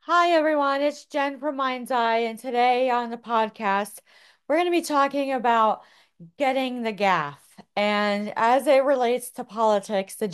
Hi, everyone. It's Jen from Mind's Eye, and today on the podcast, we're going to be talking about getting the gaff. And as it relates to politics, the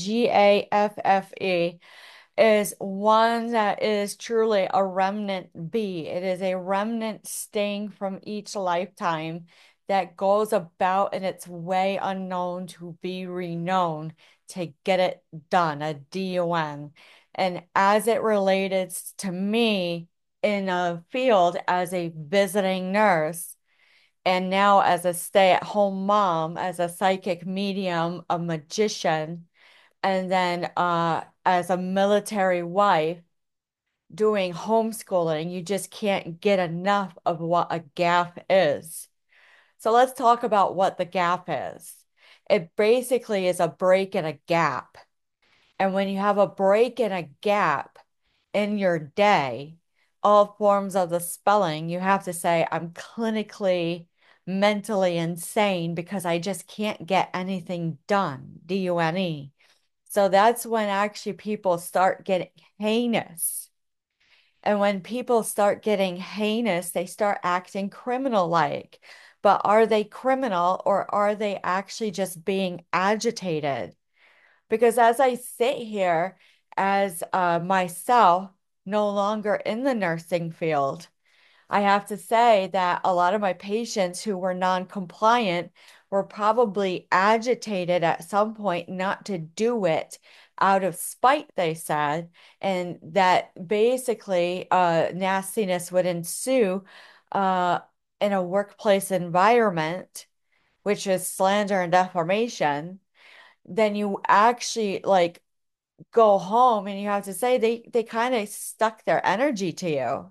GAFFE is one that is truly a remnant B. It is a remnant sting from each lifetime that goes about in its way unknown to be renowned to get it done, a DUN. And as it related to me in a field as a visiting nurse, and now as a stay-at-home mom, as a psychic medium, a magician, and then as a military wife doing homeschooling, you just can't get enough of what a gap is. So let's talk about what the gap is. It basically is a break and a gap. And when you have a break and a gap in your day, all forms of the spelling, you have to say, I'm clinically, mentally insane because I just can't get anything done. DUNE. So that's when actually people start getting heinous. And when people start getting heinous, they start acting criminal-like. But are they criminal or are they actually just being agitated? Because as I sit here as myself, no longer in the nursing field, I have to say that a lot of my patients who were non-compliant were probably agitated at some point not to do it out of spite, they said, and that basically nastiness would ensue uh, in a workplace environment, which is slander and defamation. Then you actually like go home and you have to say they kind of stuck their energy to you.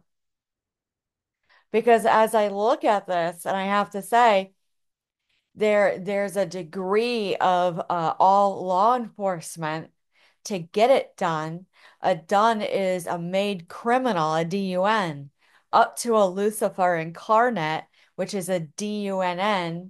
Because as I look at this, and I have to say, there's a degree of all law enforcement to get it done. A done is a made criminal, a DUN, up to a Lucifer incarnate, which is a DUNN,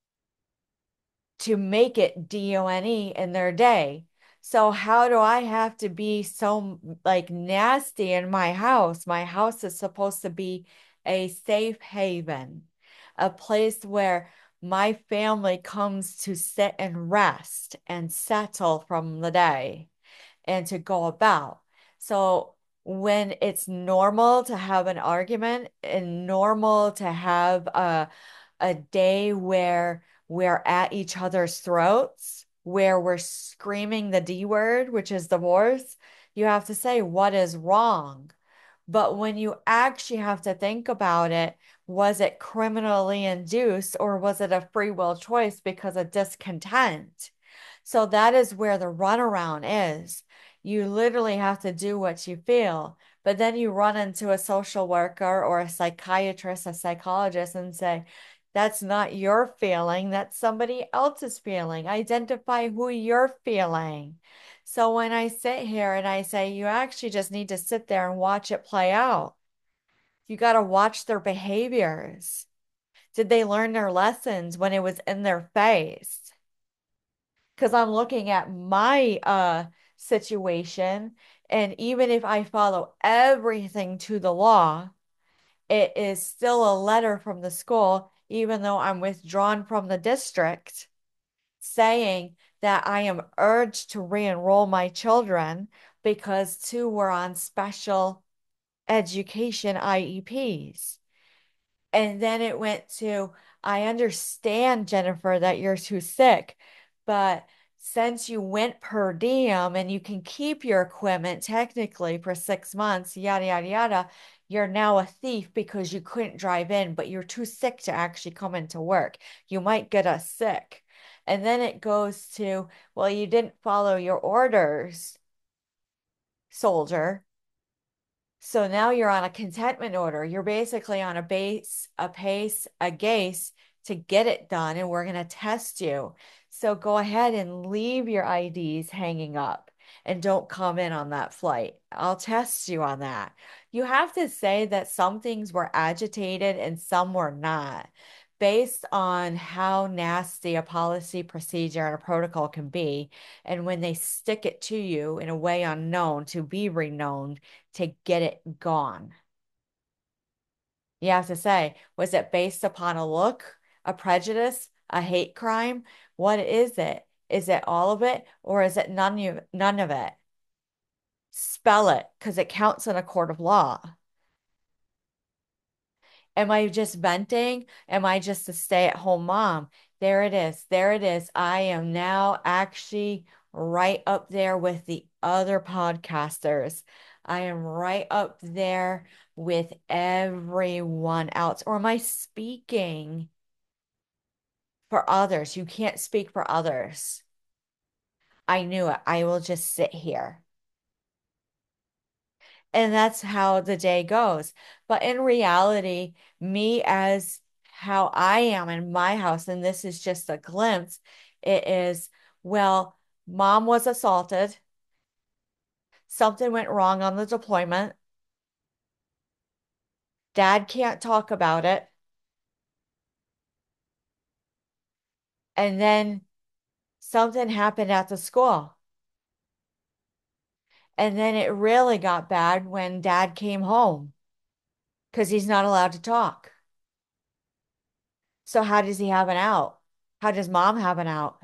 to make it DONE in their day. So how do I have to be so like nasty in my house? My house is supposed to be a safe haven, a place where my family comes to sit and rest and settle from the day and to go about. So when it's normal to have an argument and normal to have a day where we're at each other's throats, where we're screaming the D word, which is divorce, you have to say what is wrong. But when you actually have to think about it, was it criminally induced or was it a free will choice because of discontent? So that is where the runaround is. You literally have to do what you feel, but then you run into a social worker or a psychiatrist, a psychologist, and say, that's not your feeling, that's somebody else's feeling. Identify who you're feeling. So when I sit here and I say, you actually just need to sit there and watch it play out. You got to watch their behaviors. Did they learn their lessons when it was in their face? Because I'm looking at my situation, and even if I follow everything to the law, it is still a letter from the school, even though I'm withdrawn from the district, saying that I am urged to re-enroll my children because two were on special education IEPs. And then it went to, I understand, Jennifer, that you're too sick, but since you went per diem and you can keep your equipment technically for 6 months, yada, yada, yada, you're now a thief because you couldn't drive in, but you're too sick to actually come into work. You might get us sick. And then it goes to, well, you didn't follow your orders, soldier. So now you're on a contentment order. You're basically on a base, a pace, a gaze to get it done, and we're going to test you. So go ahead and leave your IDs hanging up and don't come in on that flight. I'll test you on that. You have to say that some things were agitated and some were not. based on how nasty a policy, procedure, and a protocol can be, and when they stick it to you in a way unknown to be renowned to get it gone. You have to say, was it based upon a look, a prejudice, a hate crime? What is it? Is it all of it, or is it none of it? Spell it because it counts in a court of law. Am I just venting? Am I just a stay-at-home mom? There it is. There it is. I am now actually right up there with the other podcasters. I am right up there with everyone else. Or am I speaking for others? You can't speak for others. I knew it. I will just sit here. And that's how the day goes. But in reality, me as how I am in my house, and this is just a glimpse, it is, well, mom was assaulted. Something went wrong on the deployment. Dad can't talk about it. And then something happened at the school. And then it really got bad when dad came home because he's not allowed to talk. So how does he have an out? How does mom have an out?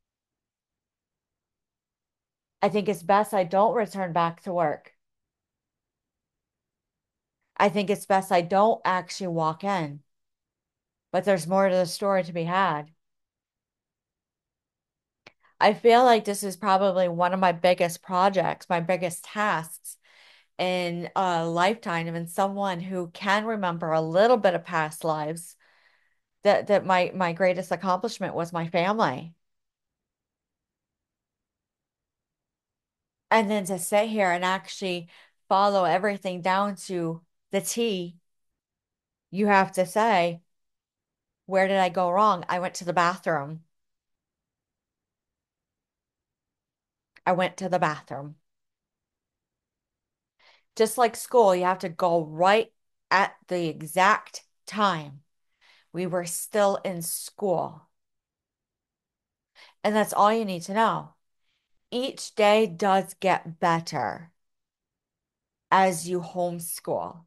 I think it's best I don't return back to work. I think it's best I don't actually walk in. But there's more to the story to be had. I feel like this is probably one of my biggest projects, my biggest tasks in a lifetime, and someone who can remember a little bit of past lives. That my greatest accomplishment was my family. And then to sit here and actually follow everything down to the T, you have to say, where did I go wrong? I went to the bathroom. I went to the bathroom. Just like school, you have to go right at the exact time we were still in school. And that's all you need to know. Each day does get better as you homeschool.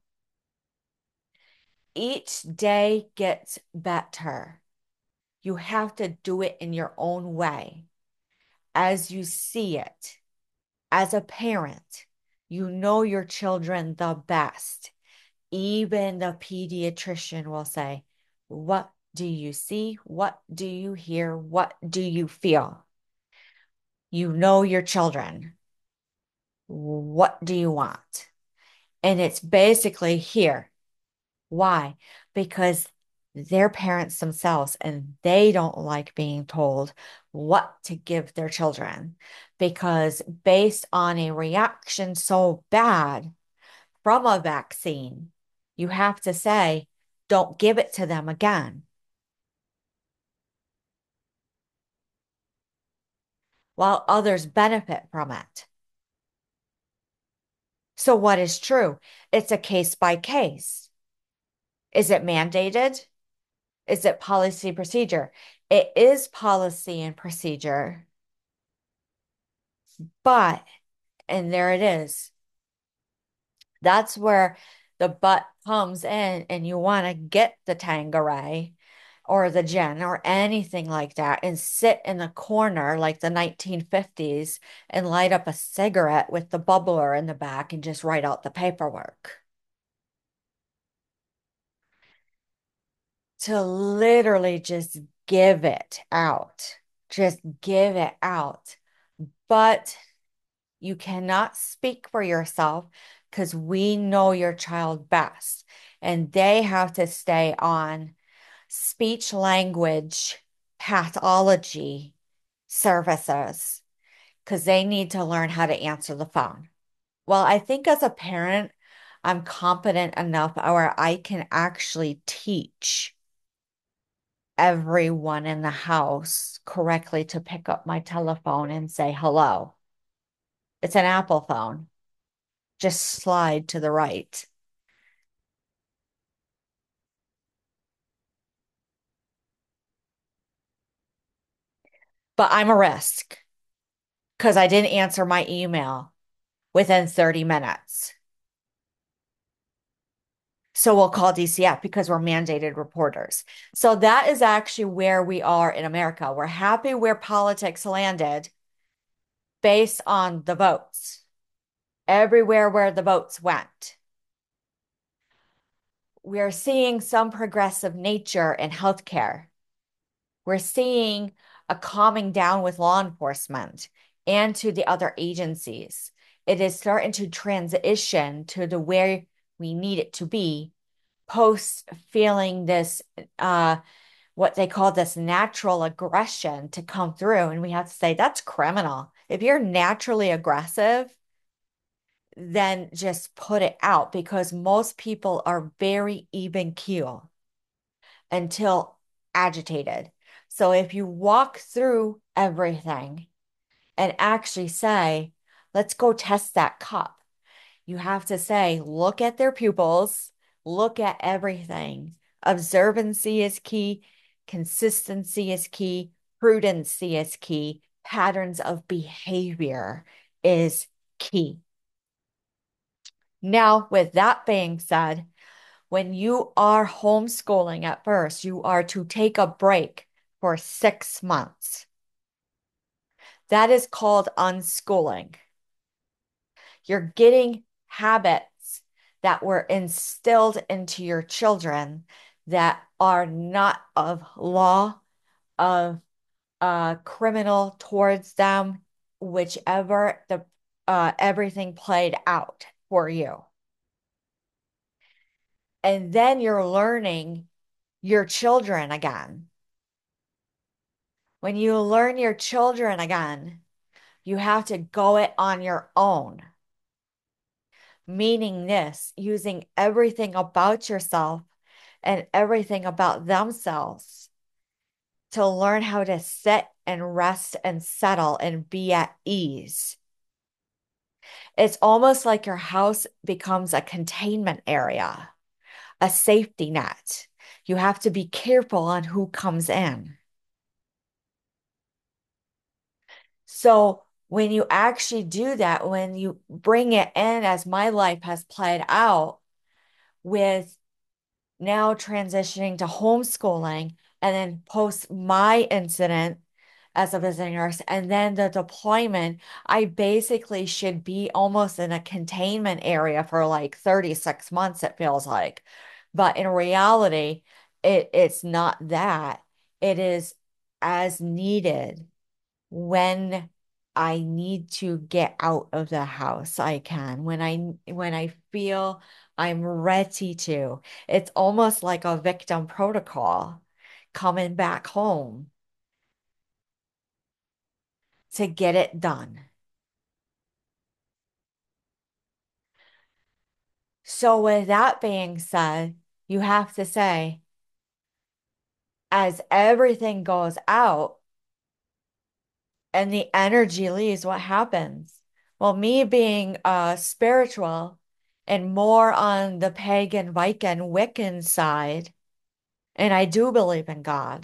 Each day gets better. You have to do it in your own way as you see it. As a parent, you know your children the best. Even the pediatrician will say, what do you see? What do you hear? What do you feel? You know your children. What do you want? And it's basically here. Why? Because they're parents themselves and they don't like being told what to give their children because based on a reaction so bad from a vaccine, you have to say, don't give it to them again, while others benefit from it. So, what is true? It's a case by case. Is it mandated? Is it policy procedure? It is policy and procedure, but, and there it is. That's where the but comes in, and you want to get the Tanqueray or the gin or anything like that and sit in the corner like the 1950s and light up a cigarette with the bubbler in the back and just write out the paperwork. To literally just give it out. Just give it out. But you cannot speak for yourself because we know your child best. And they have to stay on speech language pathology services because they need to learn how to answer the phone. Well, I think as a parent, I'm competent enough where I can actually teach everyone in the house correctly to pick up my telephone and say hello. It's an Apple phone. Just slide to the right. but I'm a risk because I didn't answer my email within 30 minutes. So we'll call DCF because we're mandated reporters. So that is actually where we are in America. We're happy where politics landed based on the votes, everywhere where the votes went. We're seeing some progressive nature in healthcare. We're seeing a calming down with law enforcement and to the other agencies. It is starting to transition to the where we need it to be post feeling this what they call this natural aggression to come through. And we have to say that's criminal. If you're naturally aggressive, then just put it out because most people are very even keel until agitated. So if you walk through everything and actually say, let's go test that cup, you have to say, look at their pupils, look at everything. Observancy is key, consistency is key, prudency is key, patterns of behavior is key. Now, with that being said, when you are homeschooling at first, you are to take a break for 6 months. That is called unschooling. You're getting habits that were instilled into your children that are not of law, of criminal towards them, whichever the everything played out for you. And then you're learning your children again. When you learn your children again, you have to go it on your own. Meaning this, using everything about yourself and everything about themselves to learn how to sit and rest and settle and be at ease. It's almost like your house becomes a containment area, a safety net. You have to be careful on who comes in. So when you actually do that, when you bring it in, as my life has played out with now transitioning to homeschooling and then post my incident as a visiting nurse and then the deployment, I basically should be almost in a containment area for like 36 months, it feels like. But in reality, it's not that. It is as needed when I need to get out of the house, I can. When I feel I'm ready to. It's almost like a victim protocol coming back home to get it done. So with that being said, you have to say, as everything goes out and the energy leaves, what happens? Well, me being spiritual and more on the pagan Viking Wiccan side, and I do believe in God,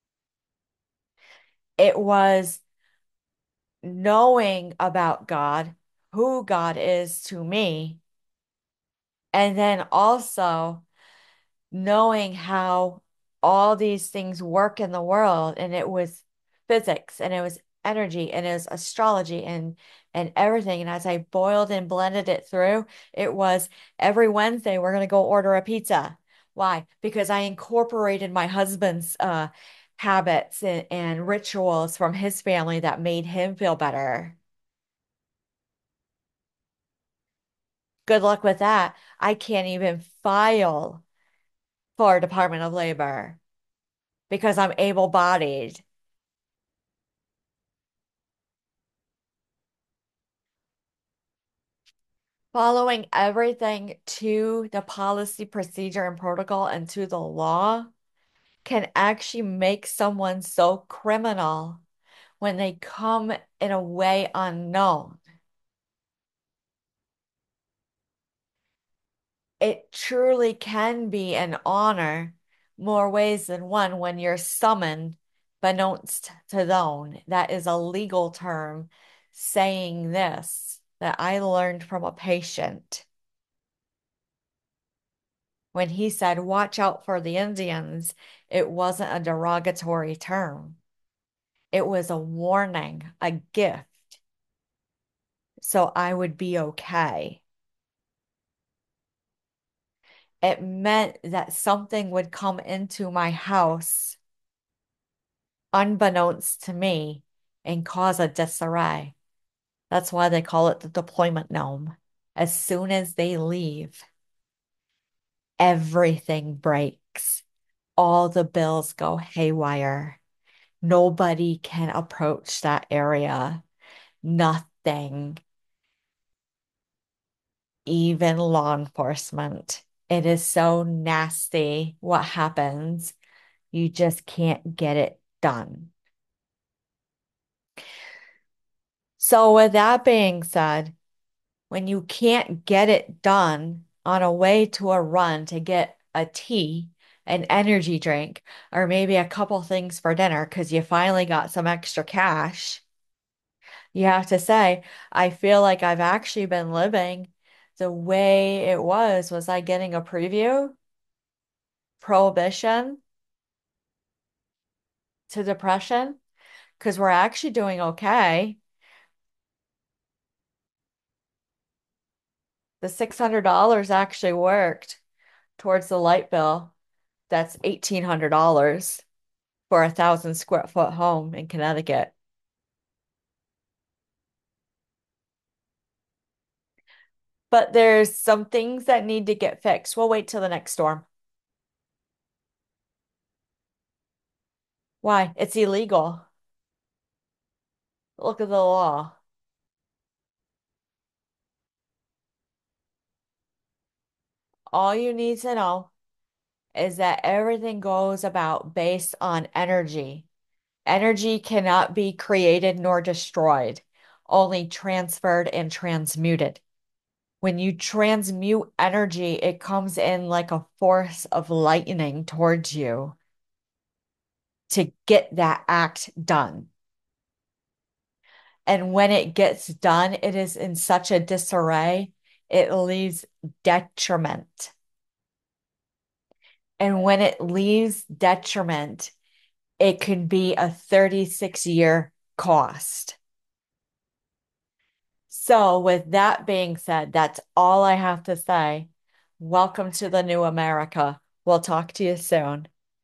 it was knowing about God, who God is to me, and then also knowing how all these things work in the world. And it was physics and it was energy and it was astrology and everything. And as I boiled and blended it through, it was every Wednesday we're gonna go order a pizza. Why? Because I incorporated my husband's habits and rituals from his family that made him feel better. Good luck with that. I can't even file for Department of Labor because I'm able-bodied. Following everything to the policy, procedure, and protocol and to the law can actually make someone so criminal when they come in a way unknown. It truly can be an honor more ways than one when you're summoned Bekannunst to zone. That is a legal term saying this that I learned from a patient when he said, watch out for the Indians. It wasn't a derogatory term, it was a warning, a gift. So I would be okay. It meant that something would come into my house unbeknownst to me and cause a disarray. That's why they call it the deployment gnome. As soon as they leave, everything breaks. All the bills go haywire. Nobody can approach that area. Nothing, even law enforcement. It is so nasty what happens. You just can't get it done. So, with that being said, when you can't get it done on a way to a run to get a tea, an energy drink, or maybe a couple things for dinner because you finally got some extra cash, you have to say, I feel like I've actually been living the way it was I getting a preview, prohibition to depression? Because we're actually doing okay. The $600 actually worked towards the light bill. That's $1,800 for 1,000 square foot home in Connecticut. But there's some things that need to get fixed. We'll wait till the next storm. Why? It's illegal. Look at the law. All you need to know is that everything goes about based on energy. Energy cannot be created nor destroyed, only transferred and transmuted. When you transmute energy, it comes in like a force of lightning towards you to get that act done. And when it gets done, it is in such a disarray, it leaves detriment. And when it leaves detriment, it can be a 36-year cost. So, with that being said, that's all I have to say. Welcome to the new America. We'll talk to you soon.